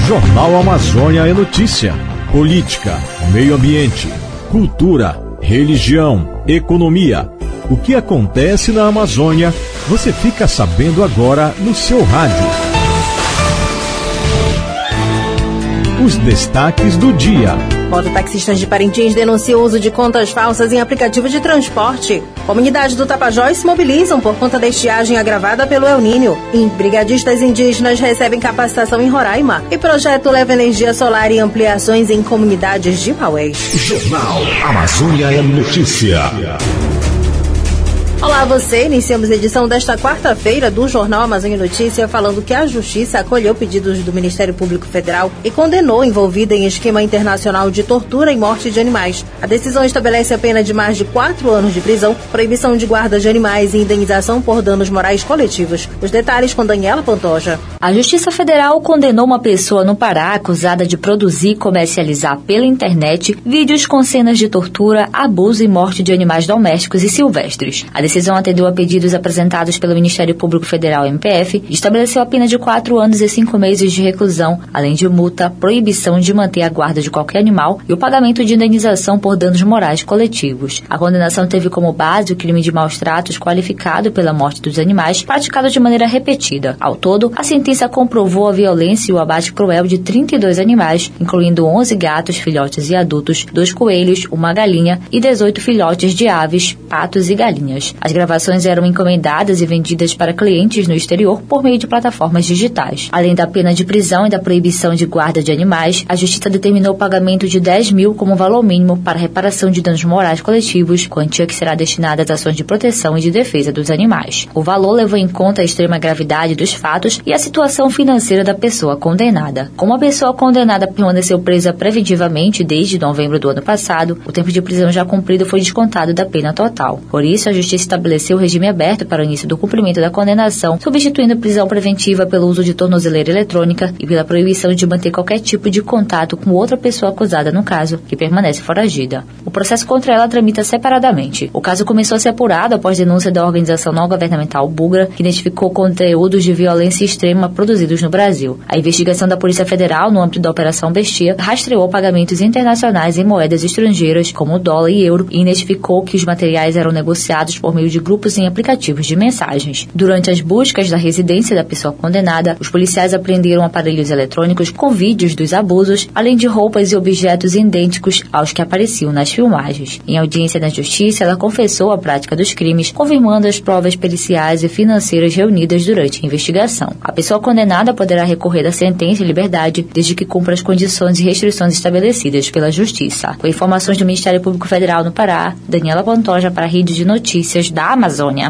Jornal Amazônia é notícia. Política, meio ambiente, cultura, religião, economia. O que acontece na Amazônia, você fica sabendo agora no seu rádio. Os destaques do dia. Mototaxistas de Parintins denunciam o uso de contas falsas em aplicativo de transporte. Comunidades do Tapajós se mobilizam por conta da estiagem agravada pelo El Niño. Brigadistas indígenas recebem capacitação em Roraima. E projeto leva energia solar e ampliações em comunidades de Maués. Jornal Amazônia é notícia. Olá, você. Iniciamos a edição desta quarta-feira do Jornal Amazônia Notícia falando que a Justiça acolheu pedidos do Ministério Público Federal e condenou envolvida em esquema internacional de tortura e morte de animais. A decisão estabelece a pena de mais de 4 anos de prisão, proibição de guarda de animais e indenização por danos morais coletivos. Os detalhes com Daniela Pantoja. A Justiça Federal condenou uma pessoa no Pará acusada de produzir e comercializar pela internet vídeos com cenas de tortura, abuso e morte de animais domésticos e silvestres. A decisão atendeu a pedidos apresentados pelo Ministério Público Federal, MPF, e estabeleceu a pena de 4 anos e 5 meses de reclusão, além de multa, proibição de manter a guarda de qualquer animal e o pagamento de indenização por danos morais coletivos. A condenação teve como base o crime de maus-tratos qualificado pela morte dos animais, praticado de maneira repetida. Ao todo, a sentença comprovou a violência e o abate cruel de 32 animais, incluindo 11 gatos, filhotes e adultos, 2 coelhos, uma galinha e 18 filhotes de aves, patos e galinhas. As gravações eram encomendadas e vendidas para clientes no exterior por meio de plataformas digitais. Além da pena de prisão e da proibição de guarda de animais, a Justiça determinou o pagamento de 10 mil como valor mínimo para reparação de danos morais coletivos, quantia que será destinada às ações de proteção e de defesa dos animais. O valor levou em conta a extrema gravidade dos fatos e a situação financeira da pessoa condenada. Como a pessoa condenada permaneceu presa preventivamente desde novembro do ano passado, o tempo de prisão já cumprido foi descontado da pena total. Por isso, a Justiça estabeleceu o regime aberto para o início do cumprimento da condenação, substituindo prisão preventiva pelo uso de tornozeleira eletrônica e pela proibição de manter qualquer tipo de contato com outra pessoa acusada no caso, que permanece foragida. O processo contra ela tramita separadamente. O caso começou a ser apurado após denúncia da organização não governamental Bugra, que identificou conteúdos de violência extrema produzidos no Brasil. A investigação da Polícia Federal, no âmbito da Operação Bestia, rastreou pagamentos internacionais em moedas estrangeiras, como dólar e euro, e identificou que os materiais eram negociados por meio de grupos em aplicativos de mensagens. Durante as buscas da residência da pessoa condenada, os policiais apreenderam aparelhos eletrônicos com vídeos dos abusos, além de roupas e objetos idênticos aos que apareciam nas filmagens. Em audiência na Justiça, ela confessou a prática dos crimes, confirmando as provas periciais e financeiras reunidas durante a investigação. A pessoa condenada poderá recorrer da sentença em liberdade, desde que cumpra as condições e restrições estabelecidas pela Justiça. Com informações do Ministério Público Federal no Pará, Daniela Pantoja para a Rede de Notícias da Amazônia.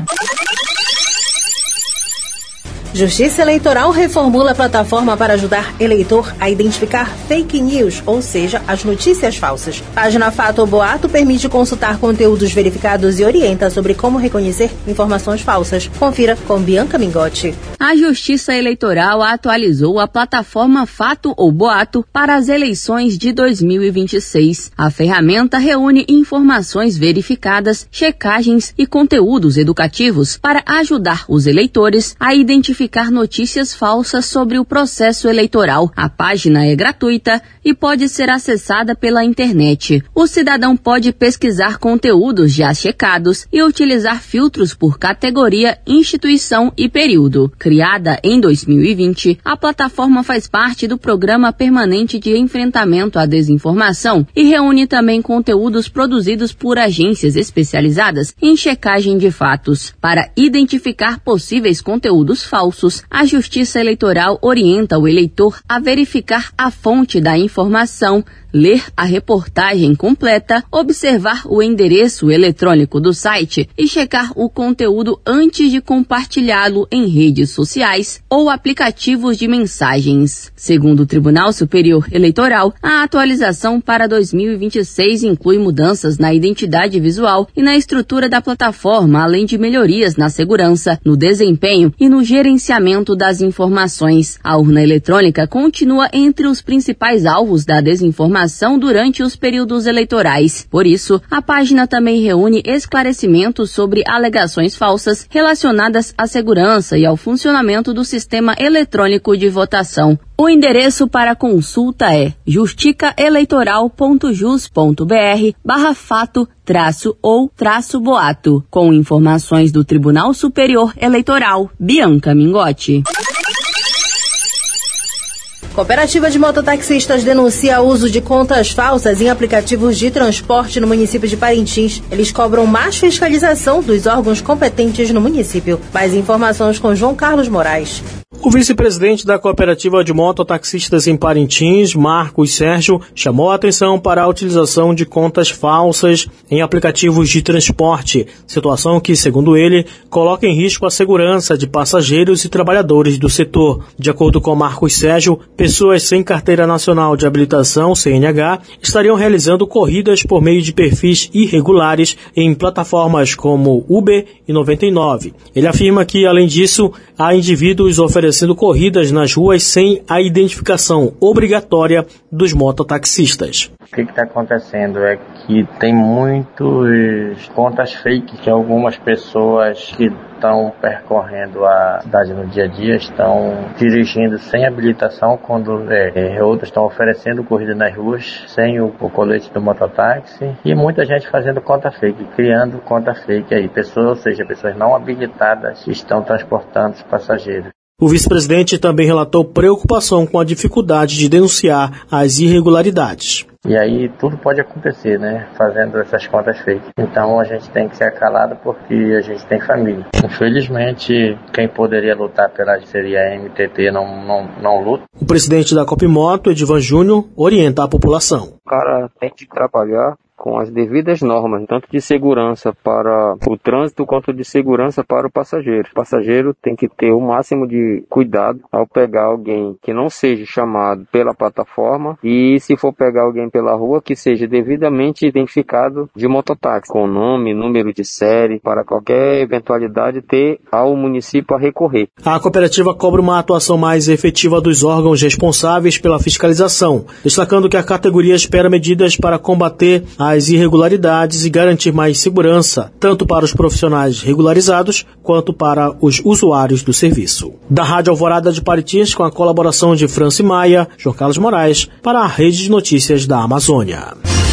Justiça Eleitoral reformula a plataforma para ajudar eleitor a identificar fake news, ou seja, as notícias falsas. Página Fato ou Boato permite consultar conteúdos verificados e orienta sobre como reconhecer informações falsas. Confira com Bianca Mingotti. A Justiça Eleitoral atualizou a plataforma Fato ou Boato para as eleições de 2026. A ferramenta reúne informações verificadas, checagens e conteúdos educativos para ajudar os eleitores a identificar notícias falsas sobre o processo eleitoral. A página é gratuita e pode ser acessada pela internet. O cidadão pode pesquisar conteúdos já checados e utilizar filtros por categoria, instituição e período. Criada em 2020, a plataforma faz parte do Programa Permanente de Enfrentamento à Desinformação e reúne também conteúdos produzidos por agências especializadas em checagem de fatos. Para identificar possíveis conteúdos falsos, a Justiça Eleitoral orienta o eleitor a verificar a fonte da informação, ler a reportagem completa, observar o endereço eletrônico do site e checar o conteúdo antes de compartilhá-lo em redes sociais ou aplicativos de mensagens. Segundo o Tribunal Superior Eleitoral, a atualização para 2026 inclui mudanças na identidade visual e na estrutura da plataforma, além de melhorias na segurança, no desempenho e no gerenciamento das informações. A urna eletrônica continua entre os principais alvos da desinformação informação durante os períodos eleitorais. Por isso, a página também reúne esclarecimentos sobre alegações falsas relacionadas à segurança e ao funcionamento do sistema eletrônico de votação. O endereço para consulta é justicaeleitoral.jus.br/fato-ou-boato, com informações do Tribunal Superior Eleitoral. Bianca Mingotti. Cooperativa de mototaxistas denuncia o uso de contas falsas em aplicativos de transporte no município de Parintins. Eles cobram mais fiscalização dos órgãos competentes no município. Mais informações com João Carlos Moraes. O vice-presidente da Cooperativa de Mototaxistas em Parintins, Marcos Sérgio, chamou a atenção para a utilização de contas falsas em aplicativos de transporte, situação que, segundo ele, coloca em risco a segurança de passageiros e trabalhadores do setor. De acordo com Marcos Sérgio, pessoas sem carteira nacional de habilitação, CNH, estariam realizando corridas por meio de perfis irregulares em plataformas como Uber e 99. Ele afirma que, além disso, há indivíduos oferecendo corridas nas ruas sem a identificação obrigatória dos mototaxistas. O que está acontecendo é que tem muitas contas fake que algumas pessoas que estão percorrendo a cidade no dia a dia estão dirigindo sem habilitação, quando outras estão oferecendo corrida nas ruas sem o colete do mototáxi, e muita gente fazendo conta fake, criando conta fake aí, pessoas não habilitadas estão transportando os passageiros. O vice-presidente também relatou preocupação com a dificuldade de denunciar as irregularidades. E aí tudo pode acontecer, né? Fazendo essas contas fake. Então a gente tem que ser calado porque a gente tem família. Infelizmente, quem poderia lutar pela seria a MTT não luta. O presidente da Copimoto, Edivan Júnior, orienta a população. O cara tem que trabalhar com as devidas normas, tanto de segurança para o trânsito quanto de segurança para o passageiro. O passageiro tem que ter o máximo de cuidado ao pegar alguém que não seja chamado pela plataforma, e se for pegar alguém pela rua, que seja devidamente identificado de mototáxi, com nome, número de série, para qualquer eventualidade ter ao município a recorrer. A cooperativa cobra uma atuação mais efetiva dos órgãos responsáveis pela fiscalização, destacando que a categoria espera medidas para combater as irregularidades e garantir mais segurança, tanto para os profissionais regularizados quanto para os usuários do serviço. Da Rádio Alvorada de Parintins, com a colaboração de Franci Maia, João Carlos Moraes, para a Rede de Notícias da Amazônia.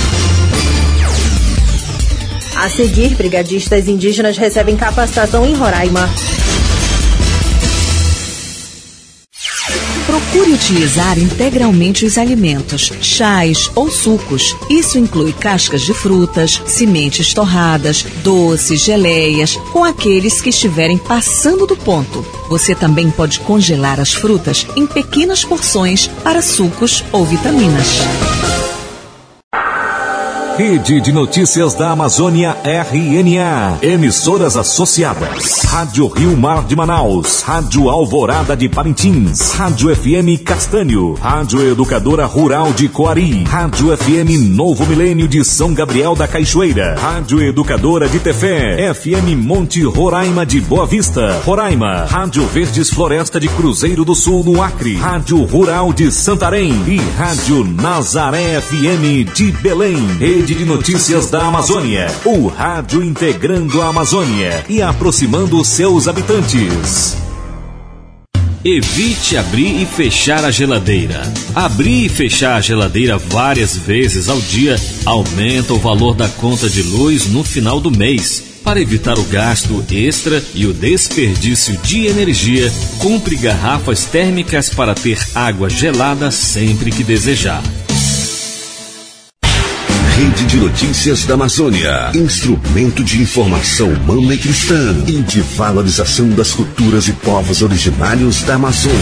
A seguir, brigadistas indígenas recebem capacitação em Roraima. Procure utilizar integralmente os alimentos, chás ou sucos. Isso inclui cascas de frutas, sementes torradas, doces, geleias, com aqueles que estiverem passando do ponto. Você também pode congelar as frutas em pequenas porções para sucos ou vitaminas. Rede de Notícias da Amazônia, RNA. Emissoras associadas. Rádio Rio Mar de Manaus. Rádio Alvorada de Parintins. Rádio FM Castanho. Rádio Educadora Rural de Coari. Rádio FM Novo Milênio de São Gabriel da Cachoeira. Rádio Educadora de Tefé. FM Monte Roraima de Boa Vista, Roraima. Rádio Verdes Floresta de Cruzeiro do Sul, no Acre. Rádio Rural de Santarém. E Rádio Nazaré FM de Belém. Rede de Notícias da Amazônia, o rádio integrando a Amazônia e aproximando seus habitantes. Evite abrir e fechar a geladeira. Abrir e fechar a geladeira várias vezes ao dia aumenta o valor da conta de luz no final do mês. Para evitar o gasto extra e o desperdício de energia, compre garrafas térmicas para ter água gelada sempre que desejar. Rede de Notícias da Amazônia, instrumento de informação humana e cristã e de valorização das culturas e povos originários da Amazônia.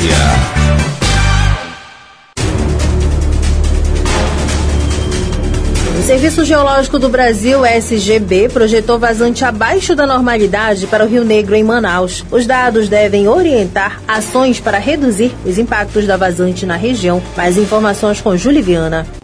O Serviço Geológico do Brasil, SGB, projetou vazante abaixo da normalidade para o Rio Negro, em Manaus. Os dados devem orientar ações para reduzir os impactos da vazante na região. Mais informações com Júlia Viana.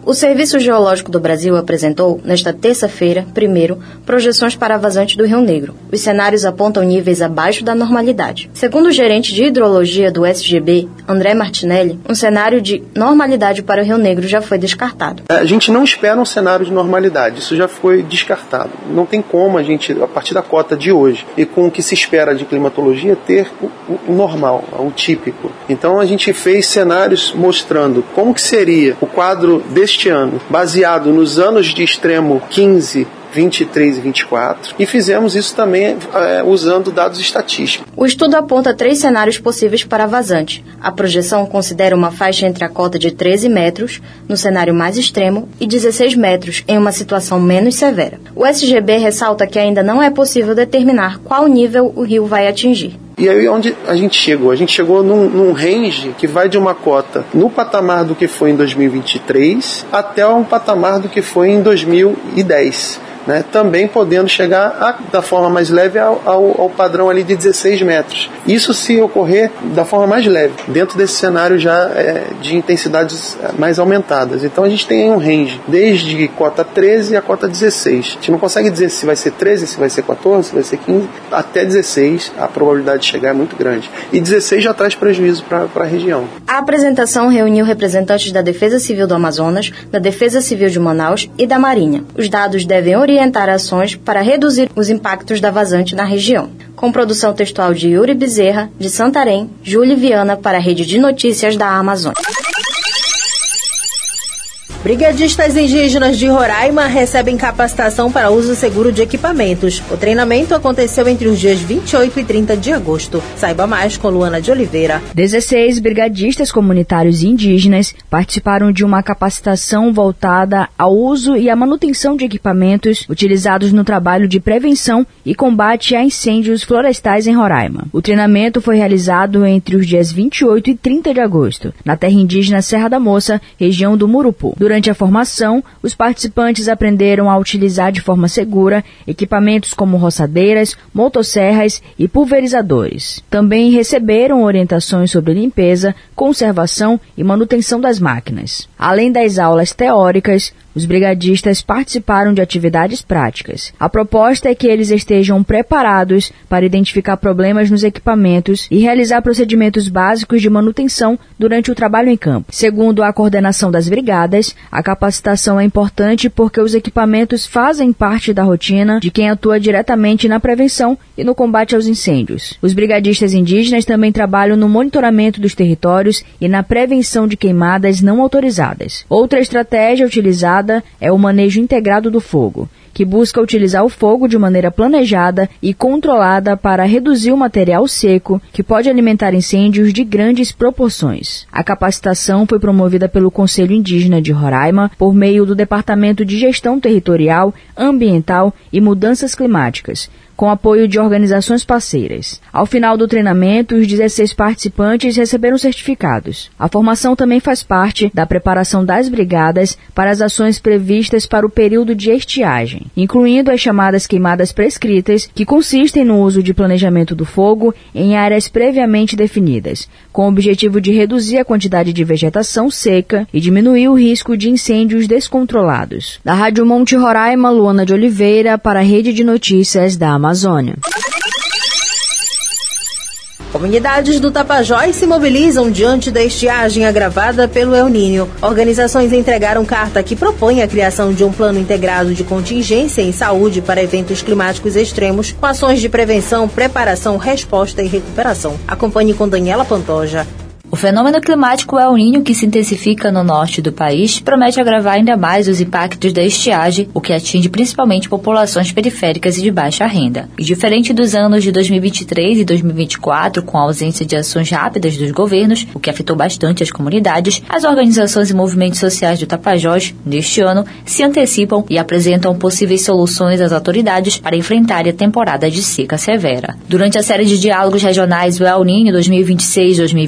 O Serviço Geológico do Brasil apresentou, nesta terça-feira, projeções para a vazante do Rio Negro. Os cenários apontam níveis abaixo da normalidade. Segundo o gerente de hidrologia do SGB, André Martinelli, um cenário de normalidade para o Rio Negro já foi descartado. A gente não espera um cenário de normalidade, isso já foi descartado. Não tem como a gente, a partir da cota de hoje, e com o que se espera de climatologia, ter o normal, o típico. Então a gente fez cenários mostrando como que seria o quadro deste ano, baseado nos anos de extremo 15, 23 e 24, e fizemos isso também usando dados estatísticos. O estudo aponta 3 cenários possíveis para a vazante. A projeção considera uma faixa entre a cota de 13 metros, no cenário mais extremo, e 16 metros, em uma situação menos severa. O SGB ressalta que ainda não é possível determinar qual nível o rio vai atingir. E aí onde a gente chegou? A gente chegou num range que vai de uma cota no patamar do que foi em 2023 até um patamar do que foi em 2010. Né, também podendo chegar da forma mais leve ao padrão ali de 16 metros. Isso se ocorrer da forma mais leve, dentro desse cenário já de intensidades mais aumentadas. Então a gente tem um range, desde cota 13 a cota 16. A gente não consegue dizer se vai ser 13, se vai ser 14, se vai ser 15, até 16 a probabilidade de chegar é muito grande. E 16 já traz prejuízo para a região. A apresentação reuniu representantes da Defesa Civil do Amazonas, da Defesa Civil de Manaus e da Marinha. Os dados devem orientar ações para reduzir os impactos da vazante na região. Com produção textual de Yuri Bezerra, de Santarém, Júlia Viana para a Rede de Notícias da Amazônia. Brigadistas indígenas de Roraima recebem capacitação para uso seguro de equipamentos. O treinamento aconteceu entre os dias 28 e 30 de agosto. Saiba mais com Luana de Oliveira. 16 brigadistas comunitários indígenas participaram de uma capacitação voltada ao uso e à manutenção de equipamentos utilizados no trabalho de prevenção e combate a incêndios florestais em Roraima. O treinamento foi realizado entre os dias 28 e 30 de agosto, na terra indígena Serra da Moça, região do Murupu. Durante a formação, os participantes aprenderam a utilizar de forma segura equipamentos como roçadeiras, motosserras e pulverizadores. Também receberam orientações sobre limpeza, conservação e manutenção das máquinas. Além das aulas teóricas, os brigadistas participaram de atividades práticas. A proposta é que eles estejam preparados para identificar problemas nos equipamentos e realizar procedimentos básicos de manutenção durante o trabalho em campo. Segundo a coordenação das brigadas, a capacitação é importante porque os equipamentos fazem parte da rotina de quem atua diretamente na prevenção e no combate aos incêndios. Os brigadistas indígenas também trabalham no monitoramento dos territórios e na prevenção de queimadas não autorizadas. Outra estratégia utilizada é o manejo integrado do fogo, que busca utilizar o fogo de maneira planejada e controlada para reduzir o material seco que pode alimentar incêndios de grandes proporções. A capacitação foi promovida pelo Conselho Indígena de Roraima por meio do Departamento de Gestão Territorial, Ambiental e Mudanças Climáticas, com apoio de organizações parceiras. Ao final do treinamento, os 16 participantes receberam certificados. A formação também faz parte da preparação das brigadas para as ações previstas para o período de estiagem, incluindo as chamadas queimadas prescritas, que consistem no uso de planejamento do fogo em áreas previamente definidas, com o objetivo de reduzir a quantidade de vegetação seca e diminuir o risco de incêndios descontrolados. Da Rádio Monte Roraima, Luana de Oliveira, para a Rede de Notícias da Amazônia. Comunidades do Tapajós se mobilizam diante da estiagem agravada pelo El Niño. Organizações entregaram carta que propõe a criação de um plano integrado de contingência em saúde para eventos climáticos extremos, com ações de prevenção, preparação, resposta e recuperação. Acompanhe com Daniela Pantoja. O fenômeno climático El Niño, que se intensifica no norte do país, promete agravar ainda mais os impactos da estiagem, o que atinge principalmente populações periféricas e de baixa renda. E diferente dos anos de 2023 e 2024, com a ausência de ações rápidas dos governos, o que afetou bastante as comunidades, as organizações e movimentos sociais do Tapajós, neste ano, se antecipam e apresentam possíveis soluções às autoridades para enfrentar a temporada de seca severa. Durante a série de diálogos regionais do El Niño 2026-2027,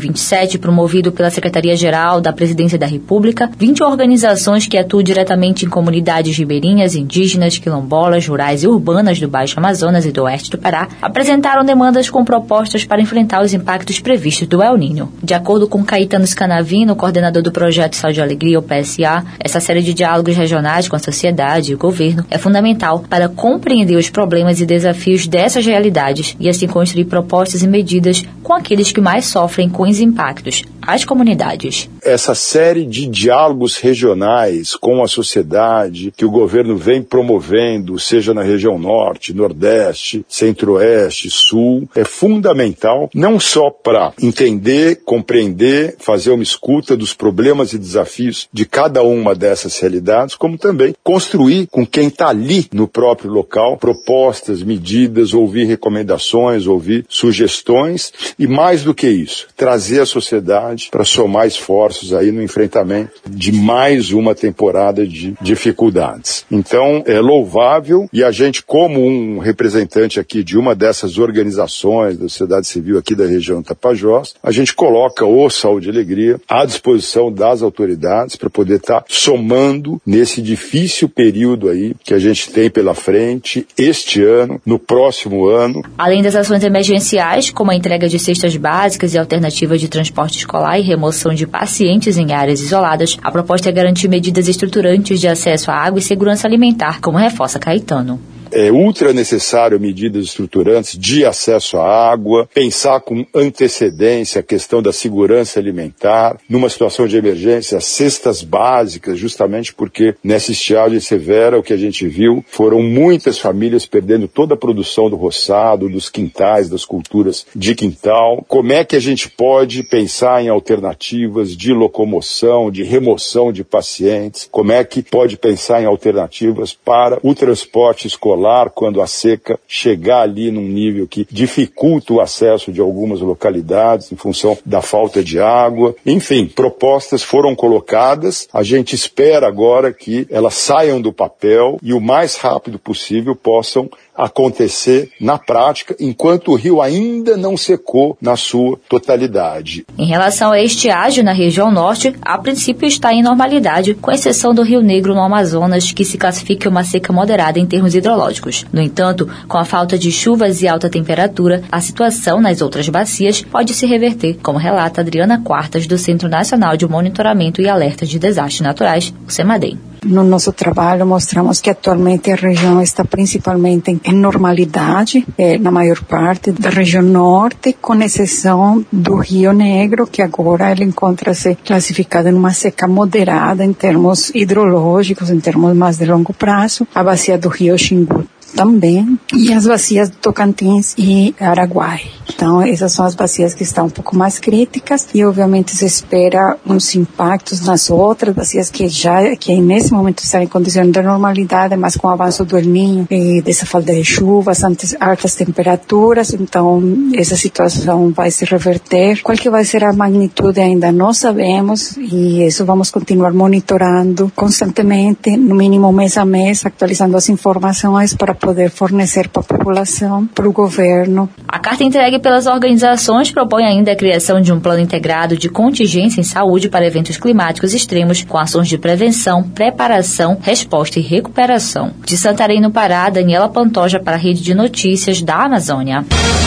enquete promovido pela Secretaria-Geral da Presidência da República, 20 organizações que atuam diretamente em comunidades ribeirinhas, indígenas, quilombolas, rurais e urbanas do Baixo Amazonas e do Oeste do Pará apresentaram demandas com propostas para enfrentar os impactos previstos do El Niño. De acordo com Caetano Scanavino, coordenador do projeto Saúde e Alegria, o PSA, essa série de diálogos regionais com a sociedade e o governo é fundamental para compreender os problemas e desafios dessas realidades e assim construir propostas e medidas com aqueles que mais sofrem com os impactos, as comunidades. Essa série de diálogos regionais com a sociedade que o governo vem promovendo, seja na região norte, nordeste, centro-oeste, sul, é fundamental não só para entender, compreender, fazer uma escuta dos problemas e desafios de cada uma dessas realidades, como também construir com quem está ali no próprio local propostas, medidas, ouvir recomendações, ouvir sugestões e, mais do que isso, trazer a sociedade para somar esforços aí no enfrentamento de mais uma temporada de dificuldades. Então, é louvável e a gente, como um representante aqui de uma dessas organizações da sociedade civil aqui da região Tapajós, a gente coloca o Saúde e Alegria à disposição das autoridades para poder estar somando nesse difícil período aí que a gente tem pela frente este ano, no próximo ano. Além das ações emergenciais, como a entrega de cestas básicas e alternativas de transporte escolar e remoção de pacientes em áreas isoladas, a proposta é garantir medidas estruturantes de acesso à água e segurança alimentar, como reforça Caetano. É ultra necessário medidas estruturantes de acesso à água, pensar com antecedência a questão da segurança alimentar, numa situação de emergência, cestas básicas, justamente porque nessa estiagem severa o que a gente viu foram muitas famílias perdendo toda a produção do roçado, dos quintais, das culturas de quintal. Como é que a gente pode pensar em alternativas de locomoção, de remoção de pacientes? Como é que pode pensar em alternativas para o transporte escolar quando a seca chegar ali num nível que dificulta o acesso de algumas localidades em função da falta de água. Enfim, propostas foram colocadas, a gente espera agora que elas saiam do papel e o mais rápido possível possam acontecer na prática, enquanto o rio ainda não secou na sua totalidade. Em relação à estiagem na região norte, a princípio está em normalidade, com exceção do Rio Negro no Amazonas, que se classifica uma seca moderada em termos hidrológicos. No entanto, com a falta de chuvas e alta temperatura, a situação nas outras bacias pode se reverter, como relata Adriana Quartas, do Centro Nacional de Monitoramento e Alerta de Desastres Naturais, o CEMADEM. No nosso trabalho, mostramos que atualmente a região está principalmente em normalidade, na maior parte da região norte, com exceção do Rio Negro, que agora ele encontra-se classificado em uma seca moderada em termos hidrológicos, em termos mais de longo prazo, a bacia do Rio Xingu também, e as bacias do Tocantins e Araguai. Então, essas são as bacias que estão um pouco mais críticas e, obviamente, se espera uns impactos nas outras bacias que nesse momento estão em condições de normalidade, mas com o avanço do El Niño e dessa falta de chuvas, altas temperaturas, então essa situação vai se reverter. Qual que vai ser a magnitude ainda não sabemos e isso vamos continuar monitorando constantemente, no mínimo mês a mês, atualizando as informações para poder fornecer para a população, para o governo. A carta entregue pelas organizações propõe ainda a criação de um plano integrado de contingência em saúde para eventos climáticos extremos, com ações de prevenção, preparação, resposta e recuperação. De Santarém, no Pará, Daniela Pantoja para a Rede de Notícias da Amazônia.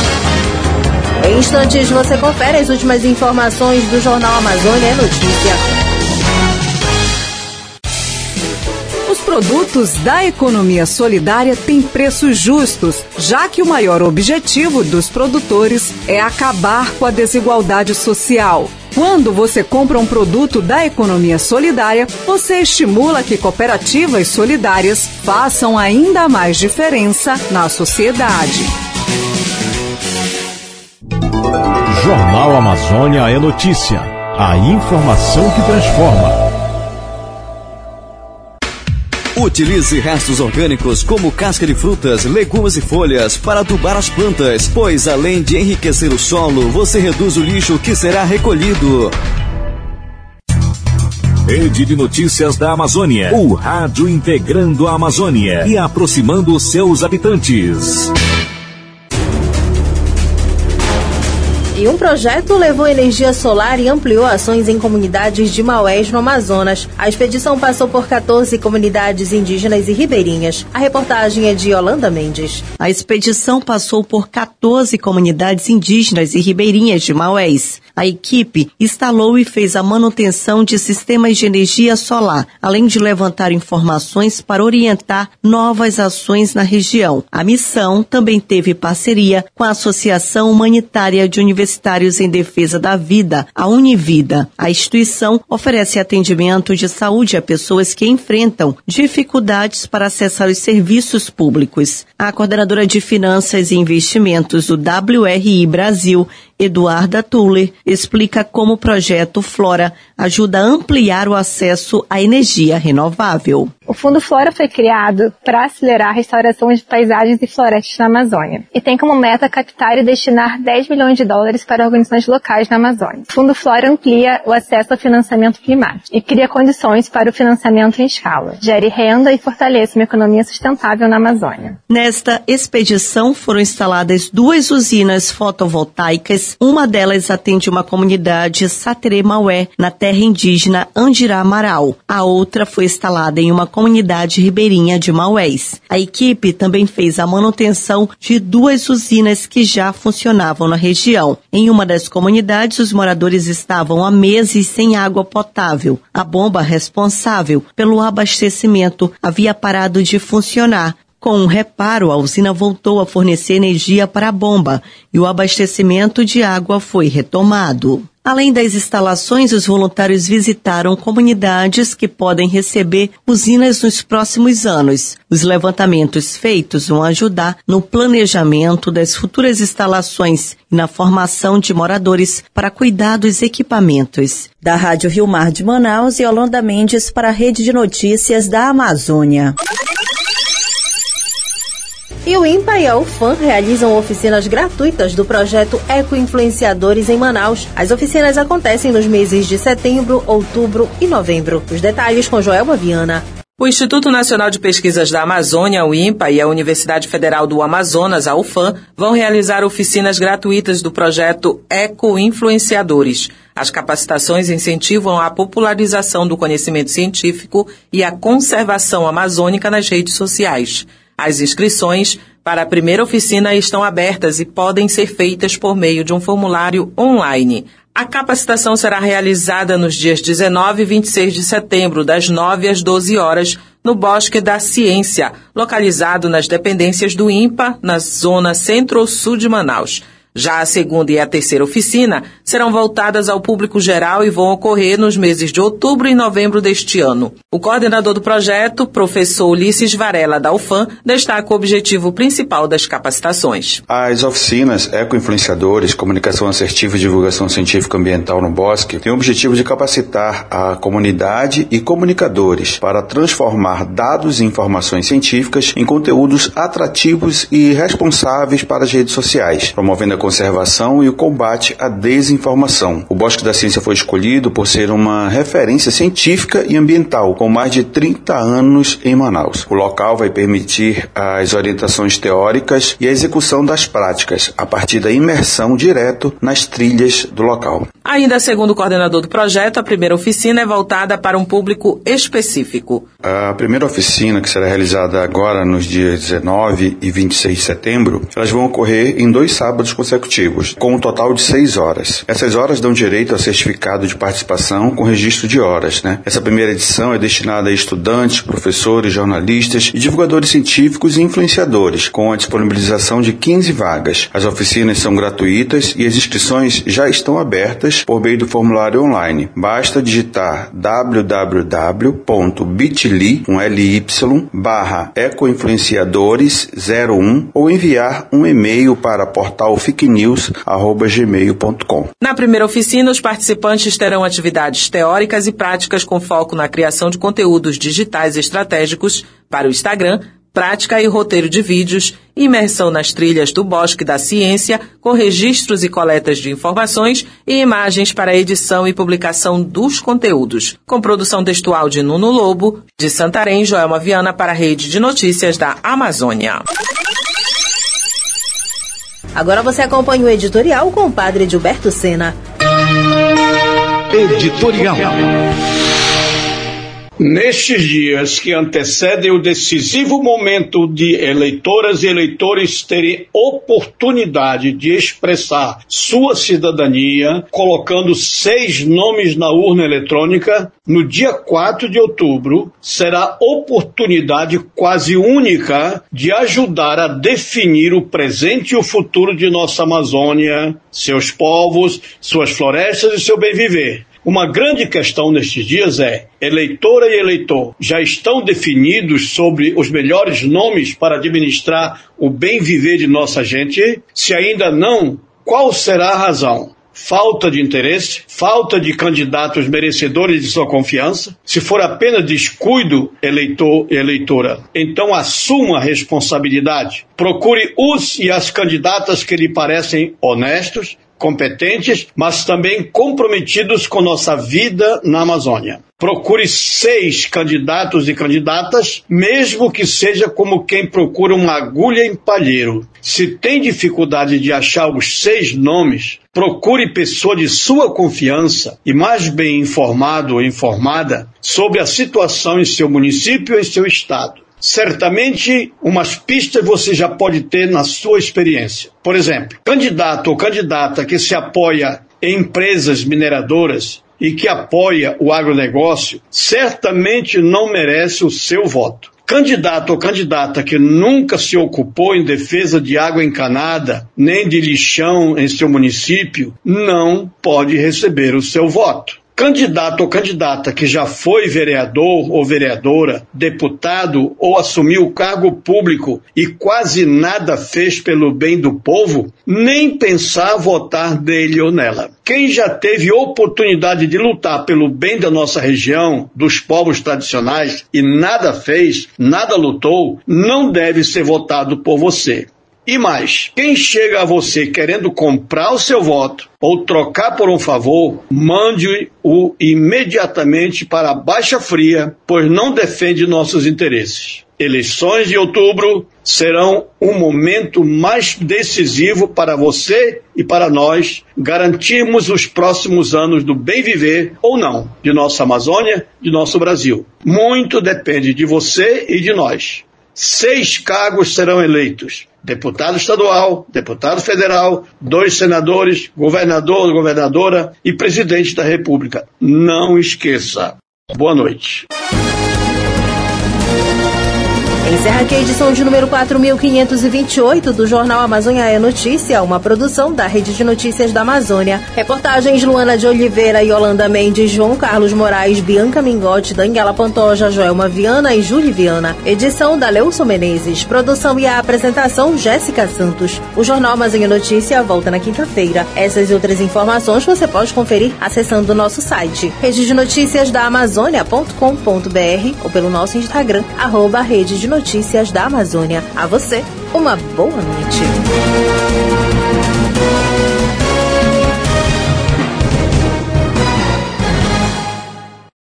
Em instantes você confere as últimas informações do Jornal Amazônia é Notícia. Os produtos da economia solidária têm preços justos, já que o maior objetivo dos produtores é acabar com a desigualdade social. Quando você compra um produto da economia solidária, você estimula que cooperativas solidárias façam ainda mais diferença na sociedade. Jornal Amazônia é Notícia. A informação que transforma. Utilize restos orgânicos como casca de frutas, legumes e folhas para adubar as plantas, pois além de enriquecer o solo, você reduz o lixo que será recolhido. Rede de Notícias da Amazônia. O rádio integrando a Amazônia e aproximando os seus habitantes. E um projeto levou energia solar e ampliou ações em comunidades de Maués, no Amazonas. A expedição passou por 14 comunidades indígenas e ribeirinhas. A reportagem é de Yolanda Mendes. A expedição passou por 14 comunidades indígenas e ribeirinhas de Maués. A equipe instalou e fez a manutenção de sistemas de energia solar, além de levantar informações para orientar novas ações na região. A missão também teve parceria com a Associação Humanitária de Universitários em Defesa da Vida, a Univida. A instituição oferece atendimento de saúde a pessoas que enfrentam dificuldades para acessar os serviços públicos. A coordenadora de Finanças e Investimentos do WRI Brasil, Eduarda Tuller, explica como o projeto Flora ajuda a ampliar o acesso à energia renovável. O Fundo Flora foi criado para acelerar a restauração de paisagens e florestas na Amazônia e tem como meta captar e destinar 10 milhões de dólares para organizações locais na Amazônia. O Fundo Flora amplia o acesso ao financiamento climático e cria condições para o financiamento em escala, gere renda e fortalece uma economia sustentável na Amazônia. Nesta expedição foram instaladas 2 usinas fotovoltaicas. Uma delas atende uma comunidade Satere Maué, na terra indígena Andirá Amaral. A outra foi instalada em uma comunidade ribeirinha de Maués. A equipe também fez a manutenção de 2 usinas que já funcionavam na região. Em uma das comunidades, os moradores estavam há meses sem água potável. A bomba responsável pelo abastecimento havia parado de funcionar. Com um reparo, a usina voltou a fornecer energia para a bomba e o abastecimento de água foi retomado. Além das instalações, os voluntários visitaram comunidades que podem receber usinas nos próximos anos. Os levantamentos feitos vão ajudar no planejamento das futuras instalações e na formação de moradores para cuidar dos equipamentos. Da Rádio Rio Mar de Manaus, Yolanda Mendes para a Rede de Notícias da Amazônia. E o INPA e a UFAM realizam oficinas gratuitas do projeto Ecoinfluenciadores em Manaus. As oficinas acontecem nos meses de setembro, outubro e novembro. Os detalhes com Joelma Viana. O Instituto Nacional de Pesquisas da Amazônia, o INPA, e a Universidade Federal do Amazonas, a UFAM, vão realizar oficinas gratuitas do projeto Ecoinfluenciadores. As capacitações incentivam a popularização do conhecimento científico e a conservação amazônica nas redes sociais. As inscrições para a primeira oficina estão abertas e podem ser feitas por meio de um formulário online. A capacitação será realizada nos dias 19 e 26 de setembro, das 9 às 12 horas, no Bosque da Ciência, localizado nas dependências do INPA, na zona centro-sul de Manaus. Já a segunda e a terceira oficina serão voltadas ao público geral e vão ocorrer nos meses de outubro e novembro deste ano. O coordenador do projeto, professor Ulisses Varela, da UFAM, destaca o objetivo principal das capacitações. As oficinas Ecoinfluenciadores, Comunicação Assertiva e Divulgação Científica Ambiental no Bosque têm o objetivo de capacitar a comunidade e comunicadores para transformar dados e informações científicas em conteúdos atrativos e responsáveis para as redes sociais, promovendo a conservação e o combate à desinformação. O Bosque da Ciência foi escolhido por ser uma referência científica e ambiental, com mais de 30 anos em Manaus. O local vai permitir as orientações teóricas e a execução das práticas, a partir da imersão direto nas trilhas do local. Ainda segundo o coordenador do projeto, a primeira oficina é voltada para um público específico. A primeira oficina, que será realizada agora nos dias 19 e 26 de setembro, elas vão ocorrer em 2 sábados consecutivos, com um total de 6 horas. Essas horas dão direito a certificado de participação com registro de horas, Essa primeira edição é destinada a estudantes, professores, jornalistas e divulgadores científicos e influenciadores, com a disponibilização de 15 vagas. As oficinas são gratuitas e as inscrições já estão abertas por meio do formulário online. Basta digitar www.bit.ly/ecoinfluenciadores01 ou enviar um e-mail para portalficnews@gmail.com. Na primeira oficina, os participantes terão atividades teóricas e práticas com foco na criação de conteúdos digitais estratégicos para o Instagram, prática e roteiro de vídeos, imersão nas trilhas do Bosque da Ciência, com registros e coletas de informações e imagens para a edição e publicação dos conteúdos. Com produção textual de Nuno Lobo, de Santarém, Joelma Viana para a Rede de Notícias da Amazônia. Agora você acompanha o editorial com o padre Gilberto Sena. Editorial. Nestes dias que antecedem o decisivo momento de eleitoras e eleitores terem oportunidade de expressar sua cidadania, colocando 6 nomes na urna eletrônica, no dia 4 de outubro, será oportunidade quase única de ajudar a definir o presente e o futuro de nossa Amazônia, seus povos, suas florestas e seu bem-viver. Uma grande questão nestes dias é: eleitora e eleitor já estão definidos sobre os melhores nomes para administrar o bem-viver de nossa gente? Se ainda não, qual será a razão? Falta de interesse? Falta de candidatos merecedores de sua confiança? Se for apenas descuido, eleitor e eleitora, então assuma a responsabilidade. Procure os e as candidatas que lhe parecem honestos, competentes, mas também comprometidos com nossa vida na Amazônia. Procure 6 candidatos e candidatas, mesmo que seja como quem procura uma agulha em palheiro. Se tem dificuldade de achar os 6 nomes, procure pessoa de sua confiança e mais bem informado ou informada sobre a situação em seu município e em seu estado. Certamente, umas pistas você já pode ter na sua experiência. Por exemplo, candidato ou candidata que se apoia em empresas mineradoras e que apoia o agronegócio, certamente não merece o seu voto. Candidato ou candidata que nunca se ocupou em defesa de água encanada, nem de lixão em seu município, não pode receber o seu voto. Candidato ou candidata que já foi vereador ou vereadora, deputado ou assumiu cargo público e quase nada fez pelo bem do povo, nem pensar votar nele ou nela. Quem já teve oportunidade de lutar pelo bem da nossa região, dos povos tradicionais, e nada fez, nada lutou, não deve ser votado por você. E mais, quem chega a você querendo comprar o seu voto ou trocar por um favor, mande-o imediatamente para a Baixa Fria, pois não defende nossos interesses. Eleições de outubro serão um momento mais decisivo para você e para nós garantirmos os próximos anos do bem viver ou não de nossa Amazônia, de nosso Brasil. Muito depende de você e de nós. 6 cargos serão eleitos: deputado estadual, deputado federal, 2 senadores, governador, governadora e presidente da República. Não esqueça. Boa noite. Encerra aqui a edição de número 4.528 do Jornal Amazônia é Notícia, uma produção da Rede de Notícias da Amazônia. Reportagens: Luana de Oliveira, Yolanda Mendes, João Carlos Moraes, Bianca Mingotti, Daniela Pantoja, Joelma Viana e Júlia Viana. Edição da Leilson Menezes. Produção e a apresentação: Jéssica Santos. O Jornal Amazônia Notícia volta na quinta-feira. Essas e outras informações você pode conferir acessando o nosso site rededenoticiasdaamazônia.com.br ou pelo nosso Instagram, @Rede de Notícias da Amazônia. A você, uma boa noite.